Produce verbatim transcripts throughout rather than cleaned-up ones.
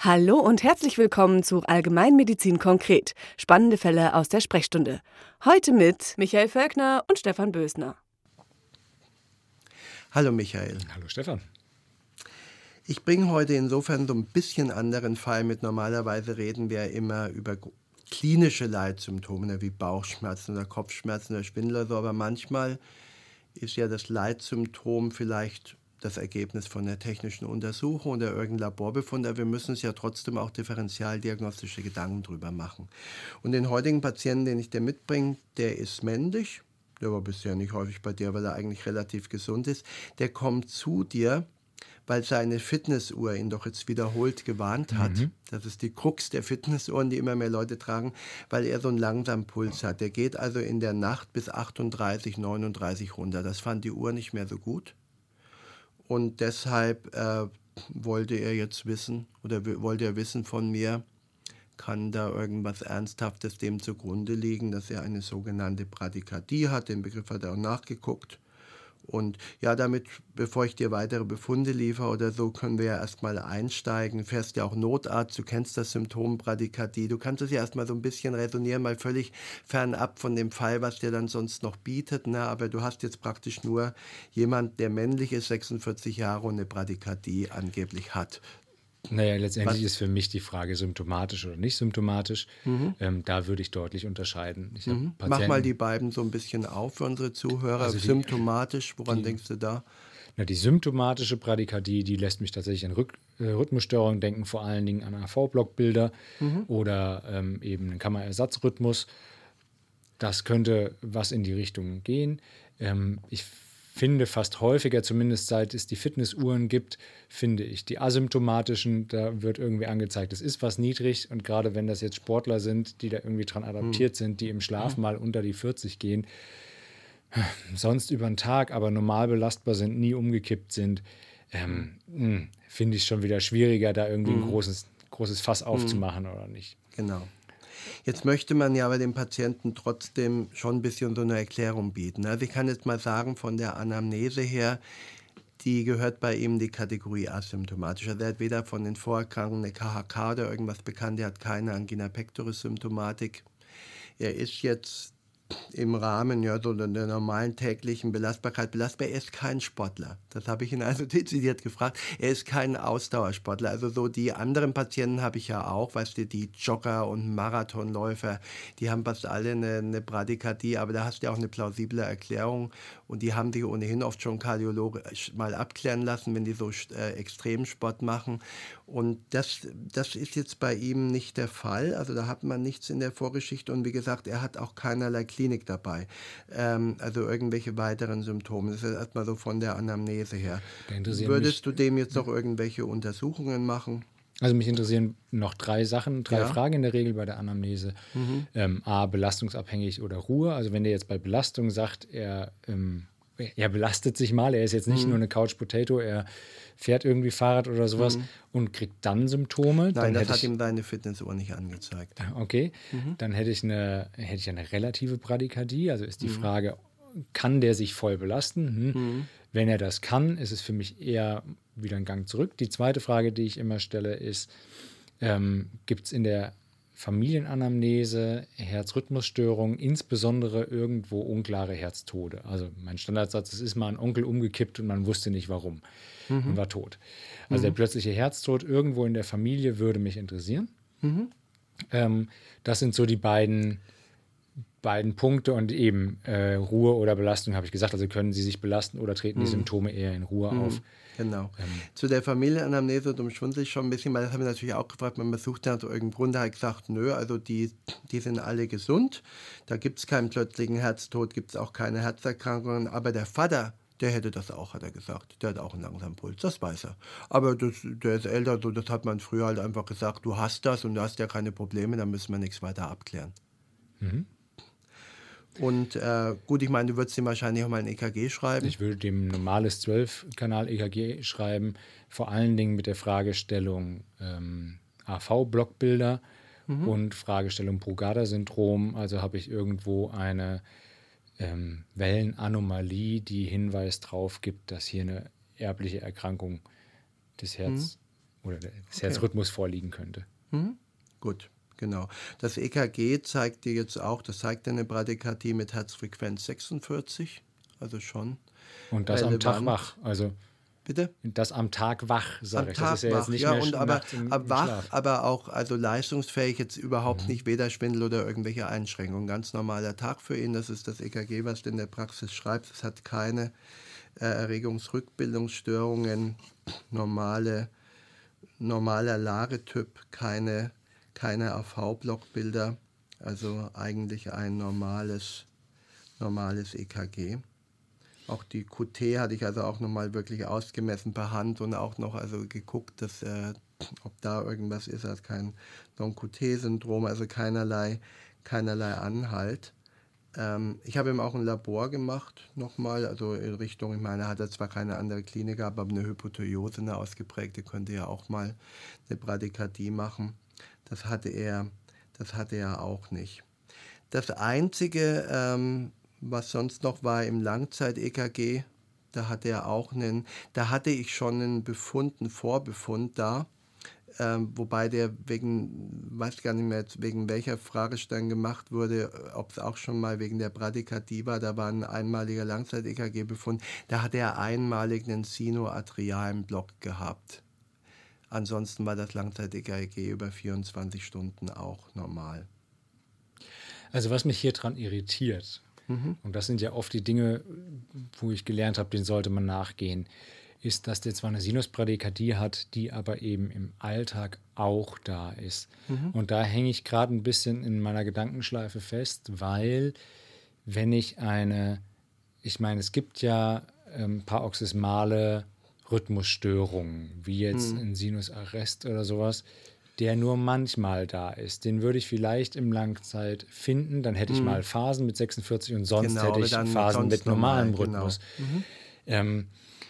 Hallo und herzlich willkommen zu Allgemeinmedizin konkret. Spannende Fälle aus der Sprechstunde. Heute mit Michael Völkner und Stefan Bösner. Hallo Michael. Hallo Stefan. Ich bringe heute insofern so ein bisschen anderen Fall mit. Normalerweise reden wir immer über klinische Leitsymptome wie Bauchschmerzen oder Kopfschmerzen oder Schwindel oder so, aber manchmal ist ja das Leitsymptom vielleicht das Ergebnis von der technischen Untersuchung oder irgendein Laborbefund, aber wir müssen uns ja trotzdem auch differentialdiagnostische Gedanken drüber machen. Und den heutigen Patienten, den ich dir mitbringe, der ist männlich, der war bisher nicht häufig bei dir, weil er eigentlich relativ gesund ist, der kommt zu dir, weil seine Fitnessuhr ihn doch jetzt wiederholt gewarnt hat. Mhm. Das ist die Krux der Fitnessuhren, die immer mehr Leute tragen, weil er so einen langsamen Puls hat. Der geht also in der Nacht bis achtunddreißig, neununddreißig runter. Das fand die Uhr nicht mehr so gut. Und deshalb äh, wollte er jetzt wissen, oder w- wollte er wissen von mir, kann da irgendwas Ernsthaftes dem zugrunde liegen, dass er eine sogenannte Bradykardie hat. Den Begriff hat er auch nachgeguckt. Und ja, damit, bevor ich dir weitere Befunde liefere oder so, können wir ja erstmal einsteigen. Du fährst ja auch Notarzt, du kennst das Symptom Bradykardie. Du kannst es ja erstmal so ein bisschen resonieren, mal völlig fernab von dem Fall, was der dann sonst noch bietet. Ne? Aber du hast jetzt praktisch nur jemand, der männlich ist, sechsundvierzig Jahre und eine Bradykardie angeblich hat. Naja, letztendlich Was? ist für mich die Frage symptomatisch oder nicht symptomatisch. Mhm. Ähm, da würde ich deutlich unterscheiden. Ich mhm. Mach mal die beiden so ein bisschen auf für unsere Zuhörer. Also die, symptomatisch, woran die, denkst du da? Na, die symptomatische Bradykardie, die lässt mich tatsächlich an Rhyth- äh, Rhythmusstörungen denken, vor allen Dingen an A V-Blockbilder mhm. oder ähm, eben einen Kammerersatzrhythmus. Das könnte was in die Richtung gehen. Ähm, ich finde fast häufiger, zumindest seit es die Fitnessuhren gibt, finde ich die asymptomatischen, da wird irgendwie angezeigt, es ist was niedrig und gerade wenn das jetzt Sportler sind, die da irgendwie dran adaptiert hm. sind, die im Schlaf hm. mal unter die vierzig gehen, sonst über den Tag, aber normal belastbar sind, nie umgekippt sind, ähm, hm. finde ich schon wieder schwieriger, da irgendwie hm. ein großes, großes Fass aufzumachen hm. oder nicht. Genau. Jetzt möchte man ja aber dem Patienten trotzdem schon ein bisschen so eine Erklärung bieten. Also ich kann jetzt mal sagen, von der Anamnese her, die gehört bei ihm die Kategorie asymptomatisch. Also er hat weder von den Vorerkrankungen eine K H K oder irgendwas bekannt, er hat keine Angina pectoris Symptomatik. Er ist jetzt im Rahmen ja, so der normalen täglichen Belastbarkeit belastbar. Er ist kein Sportler. Das habe ich ihn also dezidiert gefragt. Er ist kein Ausdauersportler. Also so die anderen Patienten habe ich ja auch, weißt du, die Jogger und Marathonläufer, die haben fast alle eine, eine Bradykardie, aber da hast du ja auch eine plausible Erklärung und die haben sich ohnehin oft schon kardiologisch mal abklären lassen, wenn die so äh, Extremsport machen. Und das, das ist jetzt bei ihm nicht der Fall. Also da hat man nichts in der Vorgeschichte und wie gesagt, er hat auch keinerlei Klinik dabei. Ähm, also irgendwelche weiteren Symptome. Das ist erstmal so von der Anamnese her. Würdest du dem jetzt noch irgendwelche Untersuchungen machen? Also mich interessieren noch drei Sachen, drei ja. Fragen in der Regel bei der Anamnese. Mhm. Ähm, A, belastungsabhängig oder Ruhe. Also wenn der jetzt bei Belastung sagt, er, ähm, er belastet sich mal, er ist jetzt nicht mhm. nur eine Couch Potato, er fährt irgendwie Fahrrad oder sowas mhm. und kriegt dann Symptome. Nein, dann das hat ich, ihm deine Fitnessuhr nicht angezeigt. Okay, mhm. dann hätte ich, eine, hätte ich eine relative Bradykardie. Also ist die mhm. Frage, kann der sich voll belasten? Hm. Mhm. Wenn er das kann, ist es für mich eher wieder ein Gang zurück. Die zweite Frage, die ich immer stelle, ist, ähm, gibt es in der Familienanamnese Herzrhythmusstörungen, insbesondere irgendwo unklare Herztode? Also mein Standardsatz, es ist mal ein Onkel umgekippt und man wusste nicht warum mhm. und war tot. Also mhm. der plötzliche Herztod irgendwo in der Familie würde mich interessieren. Mhm. Ähm, das sind so die beiden beiden Punkte und eben äh, Ruhe oder Belastung, habe ich gesagt. Also können sie sich belasten oder treten mhm. die Symptome eher in Ruhe mhm. auf? Genau. Ähm. Zu der Familienanamnese, da schwunzel ich schon ein bisschen, weil das haben wir natürlich auch gefragt, man besucht ja so irgendeinen Grund, da hat gesagt, nö, also die, die sind alle gesund, da gibt es keinen plötzlichen Herztod, gibt es auch keine Herzerkrankungen, aber der Vater, der hätte das auch, hat er gesagt. Der hat auch einen langsamen Puls, das weiß er. Aber das, der ist älter, so, das hat man früher halt einfach gesagt, du hast das und du hast ja keine Probleme, dann müssen wir nichts weiter abklären. Mhm. Und äh, gut, ich meine, du würdest ihm wahrscheinlich auch mal ein E K G schreiben. Ich würde dem normales zwölf-Kanal-E K G schreiben, vor allen Dingen mit der Fragestellung ähm, A V-Blockbilder mhm. und Fragestellung Brugada-Syndrom. Also habe ich irgendwo eine ähm, Wellenanomalie, die Hinweis darauf gibt, dass hier eine erbliche Erkrankung des Herz, oder des Okay. Herzrhythmus vorliegen könnte. Mhm. Gut, genau. Das E K G zeigt dir jetzt auch, das zeigt eine Bradykardie mit Herzfrequenz sechsundvierzig, also schon Und das am Tag relevant. wach. Also Bitte? das am Tag wach, Am sage ich. Das Tag ist ja wach, jetzt nicht ja, mehr und aber, nachts im, aber im wach, Schlaf. aber auch also leistungsfähig, jetzt überhaupt nicht, weder Schwindel oder irgendwelche Einschränkungen. Ganz normaler Tag für ihn, das ist das E K G, was du in der Praxis schreibst. Es hat keine äh, Erregungsrückbildungsstörungen, normale, normaler Lagetyp, keine, keine A V-Blockbilder, also eigentlich ein normales, normales E K G. Auch die Q T hatte ich also auch nochmal wirklich ausgemessen per Hand und auch noch also geguckt, dass, äh, ob da irgendwas ist. Er hat kein Non-Q T-Syndrom, also keinerlei, keinerlei Anhalt. Ähm, ich habe ihm auch ein Labor gemacht nochmal, also in Richtung, ich meine, er hat zwar keine andere Klinik gehabt, aber eine Hypothyreose, eine ausgeprägte, könnte ja auch mal eine Bradykardie machen. Das hatte er, das hatte er auch nicht. Das Einzige, ähm, was sonst noch war im Langzeit-E K G, da hatte er auch einen, da hatte ich schon einen Befund, einen Vorbefund da, ähm, wobei der wegen, weiß gar nicht mehr jetzt, wegen welcher Fragestellung gemacht wurde, ob es auch schon mal wegen der Bradykardie war, da war ein einmaliger Langzeit-E K G-Befund, da hat er einmalig einen sinoatrialen Block gehabt. Ansonsten war das Langzeit-E K G über vierundzwanzig Stunden auch normal. Also was mich hier dran irritiert, mhm. und das sind ja oft die Dinge, wo ich gelernt habe, denen sollte man nachgehen, ist, dass der zwar eine Sinusbradykardie hat, die aber eben im Alltag auch da ist. Mhm. Und da hänge ich gerade ein bisschen in meiner Gedankenschleife fest, weil wenn ich eine, ich meine, es gibt ja ähm, paroxysmale Rhythmusstörungen, wie jetzt mhm. ein Sinusarrest oder sowas, der nur manchmal da ist. Den würde ich vielleicht im Langzeit finden. Dann hätte ich hm. mal Phasen mit sechsundvierzig und sonst genau, hätte ich Phasen mit normalem normal, Rhythmus. Genau. Mhm. Ähm,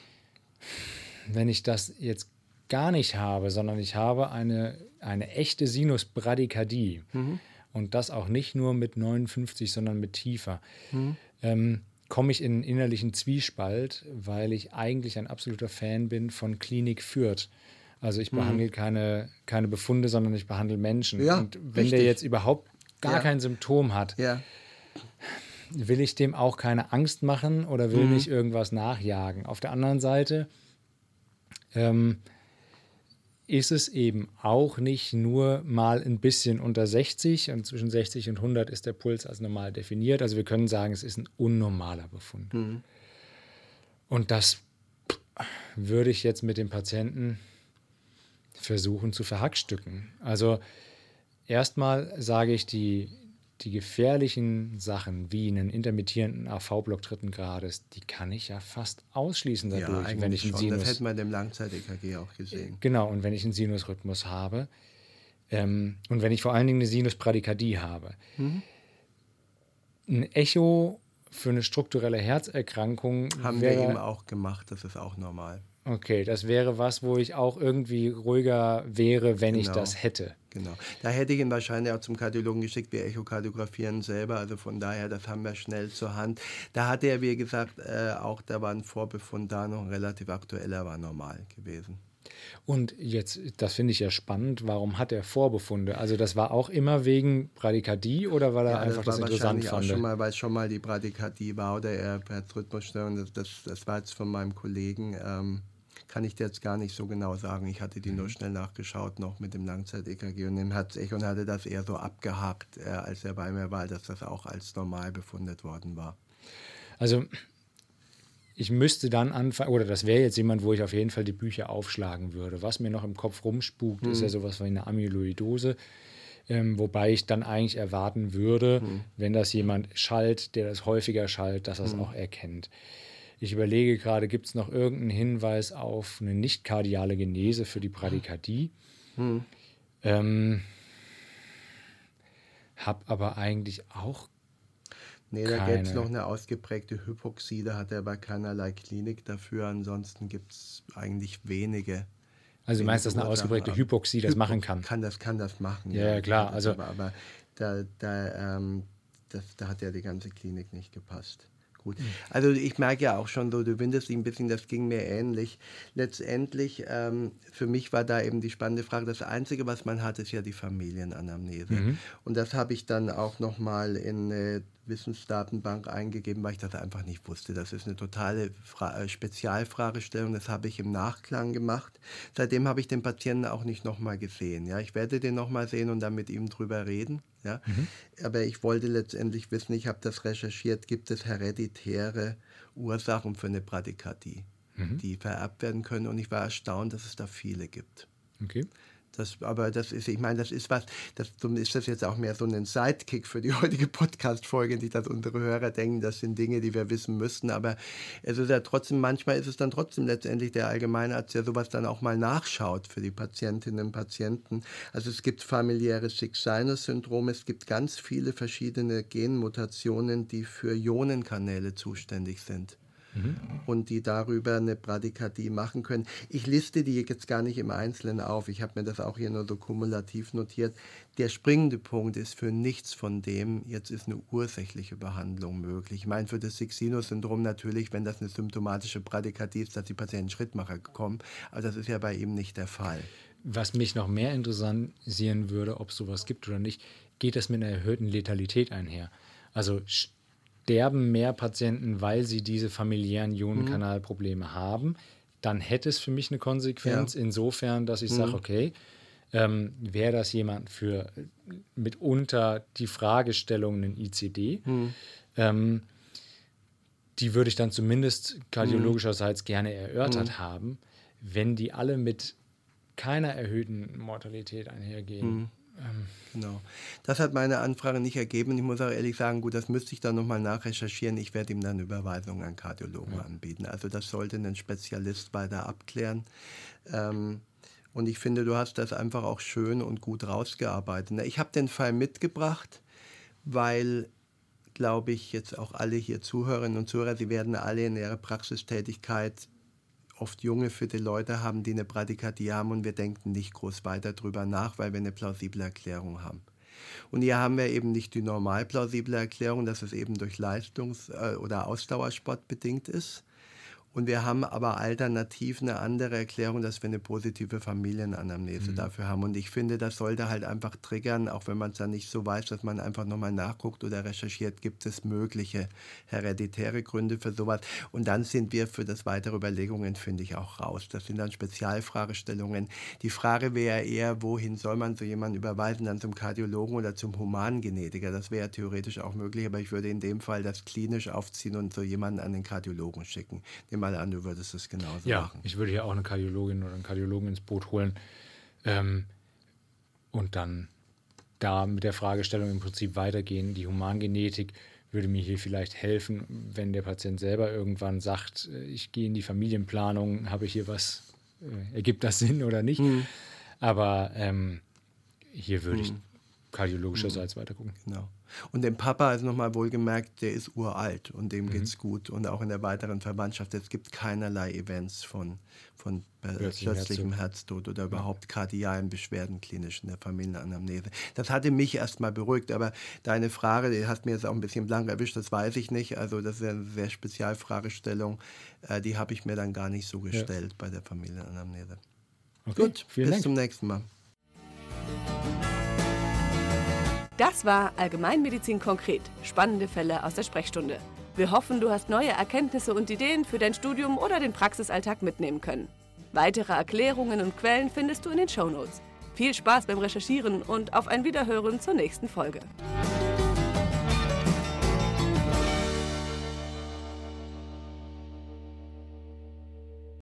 wenn ich das jetzt gar nicht habe, sondern ich habe eine, eine echte Sinusbradykardie mhm. und das auch nicht nur mit neunundfünfzig, sondern mit tiefer, mhm. ähm, komme ich in einen innerlichen Zwiespalt, weil ich eigentlich ein absoluter Fan bin von Klinik Fürth. Also ich behandle hm. keine, keine Befunde, sondern ich behandle Menschen. Ja, und wenn richtig. der jetzt überhaupt gar ja. kein Symptom hat, ja. will ich dem auch keine Angst machen oder will hm. nicht irgendwas nachjagen. Auf der anderen Seite ähm, ist es eben auch nicht nur mal ein bisschen unter sechzig und zwischen sechzig und hundert ist der Puls als normal definiert. Also wir können sagen, es ist ein unnormaler Befund. Hm. Und das würde ich jetzt mit dem Patienten versuchen zu verhackstücken. Also erstmal sage ich, die, die gefährlichen Sachen wie einen intermittierenden A V-Block dritten Grades, die kann ich ja fast ausschließen dadurch, ja, wenn ich einen schon. Sinus... Das hätten wir im Langzeit-E K G auch gesehen. Genau, und wenn ich einen Sinusrhythmus habe ähm, und wenn ich vor allen Dingen eine Sinusbradykardie habe. Mhm. Ein Echo für eine strukturelle Herzerkrankung haben wäre, wir eben auch gemacht, das ist auch normal. Okay, das wäre was, wo ich auch irgendwie ruhiger wäre, wenn genau. ich das hätte. Genau. Da hätte ich ihn wahrscheinlich auch zum Kardiologen geschickt. Wir echokardiografieren selber, also von daher, das haben wir schnell zur Hand. Da hatte er, wie gesagt, äh, auch, da war ein Vorbefund da noch relativ aktueller, war normal gewesen. Und jetzt, das finde ich ja spannend, warum hat er Vorbefunde? Also das war auch immer wegen Bradykardie oder weil er ja, einfach das, das interessant fand? Auch schon mal, weil es schon mal die Bradykardie war oder er Herzrhythmusstörung, das, das, das war jetzt von meinem Kollegen, ähm, kann ich dir jetzt gar nicht so genau sagen. Ich hatte die mhm. nur schnell nachgeschaut, noch mit dem Langzeit-E K G und dem Herzecho und hatte das eher so abgehakt, äh, als er bei mir war, dass das auch als normal befundet worden war. Also ich müsste dann anfangen, oder das wäre jetzt jemand, wo ich auf jeden Fall die Bücher aufschlagen würde. Was mir noch im Kopf rumspukt, mhm. ist ja sowas wie eine Amyloidose, ähm, wobei ich dann eigentlich erwarten würde, mhm. wenn das jemand schallt, der das häufiger schallt, dass er es mhm. auch erkennt. Ich überlege gerade, gibt es noch irgendeinen Hinweis auf eine nicht-kardiale Genese für die Bradykardie? Mhm. Ähm, hab aber eigentlich auch Nee, da gibt es noch eine ausgeprägte Hypoxie, da hat er aber keinerlei Klinik dafür. Ansonsten gibt es eigentlich wenige. Also du meinst, dass eine ausgeprägte Hypoxie das Hypo machen kann? Kann das, kann das machen, ja. Ja, klar. Also aber aber da, da, ähm, das, da hat ja die ganze Klinik nicht gepasst. Gut. Also ich merke ja auch schon so, du windest dich ein bisschen, das ging mir ähnlich. Letztendlich, ähm, für mich war da eben die spannende Frage, das Einzige, was man hat, ist ja die Familienanamnese. Mhm. Und das habe ich dann auch nochmal in eine Wissensdatenbank eingegeben, weil ich das einfach nicht wusste. Das ist eine totale Fra- Spezialfragestellung, das habe ich im Nachklang gemacht. Seitdem habe ich den Patienten auch nicht nochmal gesehen. Ja, ich werde den nochmal sehen und dann mit ihm drüber reden. Ja? Mhm. Aber ich wollte letztendlich wissen, ich habe das recherchiert, gibt es hereditäre Ursachen für eine Bradykardie, mhm. die vererbt werden können. Und ich war erstaunt, dass es da viele gibt. Okay. Das, aber das ist, ich meine, das ist was, das ist das jetzt auch mehr so ein Sidekick für die heutige Podcast-Folge, nicht, dass unsere Hörer denken, das sind Dinge, die wir wissen müssten, aber es ist ja trotzdem, manchmal ist es dann trotzdem letztendlich der Allgemeinarzt, der sowas dann auch mal nachschaut für die Patientinnen und Patienten. Also es gibt familiäres Six-Sinus-Syndrom, es gibt ganz viele verschiedene Genmutationen, die für Ionenkanäle zuständig sind. Mhm. Und die darüber eine Bradykardie machen können. Ich liste die jetzt gar nicht im Einzelnen auf. Ich habe mir das auch hier nur so kumulativ notiert. Der springende Punkt ist, für nichts von dem jetzt ist eine ursächliche Behandlung möglich. Ich meine, für das Six-Sinus-Syndrom natürlich, wenn das eine symptomatische Bradykardie ist, dass die Patienten Schrittmacher kommen. Aber das ist ja bei ihm nicht der Fall. Was mich noch mehr interessieren würde, ob es sowas gibt oder nicht, geht das mit einer erhöhten Letalität einher? Also sterben mehr Patienten, weil sie diese familiären Ionenkanalprobleme mhm. haben, dann hätte es für mich eine Konsequenz, ja. insofern, dass ich mhm. sage, okay, ähm, wäre das jemand für mitunter die Fragestellung ein I C D, mhm. ähm, die würde ich dann zumindest kardiologischerseits mhm. gerne erörtert mhm. haben, wenn die alle mit keiner erhöhten Mortalität einhergehen. Mhm. Genau. Das hat meine Anfrage nicht ergeben. Ich muss auch ehrlich sagen, gut, das müsste ich dann nochmal nachrecherchieren. Ich werde ihm dann eine Überweisung an Kardiologen ja. anbieten. Also das sollte ein Spezialist weiter abklären. Ähm, und ich finde, du hast das einfach auch schön und gut rausgearbeitet. Ich habe den Fall mitgebracht, weil, glaube ich, jetzt auch alle hier Zuhörerinnen und Zuhörer, sie werden alle in ihrer Praxistätigkeit oft junge, fitte Leute haben, die eine Bradykardie haben und wir denken nicht groß weiter drüber nach, weil wir eine plausible Erklärung haben. Und hier haben wir eben nicht die normal plausible Erklärung, dass es eben durch Leistungs- oder Ausdauersport bedingt ist. Und wir haben aber alternativ eine andere Erklärung, dass wir eine positive Familienanamnese mhm. dafür haben. Und ich finde, das sollte halt einfach triggern, auch wenn man es dann nicht so weiß, dass man einfach nochmal nachguckt oder recherchiert, gibt es mögliche hereditäre Gründe für sowas. Und dann sind wir für das weitere Überlegungen, finde ich, auch raus. Das sind dann Spezialfragestellungen. Die Frage wäre eher, wohin soll man so jemanden überweisen, dann zum Kardiologen oder zum Humangenetiker? Das wäre theoretisch auch möglich, aber ich würde in dem Fall das klinisch aufziehen und so jemanden an den Kardiologen schicken. Mal an, du würdest es genauso ja, machen. Ja, ich würde hier auch eine Kardiologin oder einen Kardiologen ins Boot holen ähm, und dann da mit der Fragestellung im Prinzip weitergehen. Die Humangenetik würde mir hier vielleicht helfen, wenn der Patient selber irgendwann sagt, ich gehe in die Familienplanung, habe ich hier was, äh, ergibt das Sinn oder nicht? Mhm. Aber ähm, hier würde mhm. ich kardiologischerseits mhm. weitergucken. Genau. Und dem Papa, also nochmal wohlgemerkt, der ist uralt und dem mhm. geht's gut. Und auch in der weiteren Verwandtschaft, es gibt keinerlei Events von, von plötzlichem Herztod. Herztod oder überhaupt kardialen Beschwerden klinisch in der Familienanamnese. Das hatte mich erstmal beruhigt, aber deine Frage, die hast mir jetzt auch ein bisschen blank erwischt, das weiß ich nicht. Also das ist eine sehr Spezialfragestellung, äh, die habe ich mir dann gar nicht so gestellt ja. bei der Familienanamnese. Okay. Gut, Vielen bis Dank. Zum nächsten Mal. Das war Allgemeinmedizin konkret. Spannende Fälle aus der Sprechstunde. Wir hoffen, du hast neue Erkenntnisse und Ideen für dein Studium oder den Praxisalltag mitnehmen können. Weitere Erklärungen und Quellen findest du in den Shownotes. Viel Spaß beim Recherchieren und auf ein Wiederhören zur nächsten Folge.